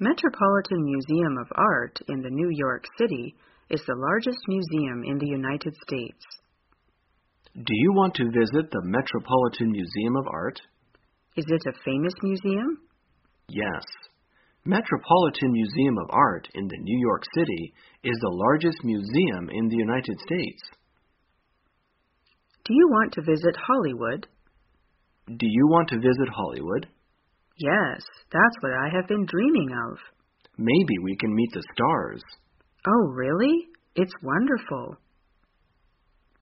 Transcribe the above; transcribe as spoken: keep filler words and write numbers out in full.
Metropolitan Museum of Art in the New York City is the largest museum in the United States. Do you want to visit the Metropolitan Museum of Art? Is it a famous museum? Yes. Metropolitan Museum of Art in the New York City is the largest museum in the United States. Do you want to visit Hollywood? Do you want to visit Hollywood? Yes, that's what I have been dreaming of. Maybe we can meet the stars. Oh, really? It's wonderful.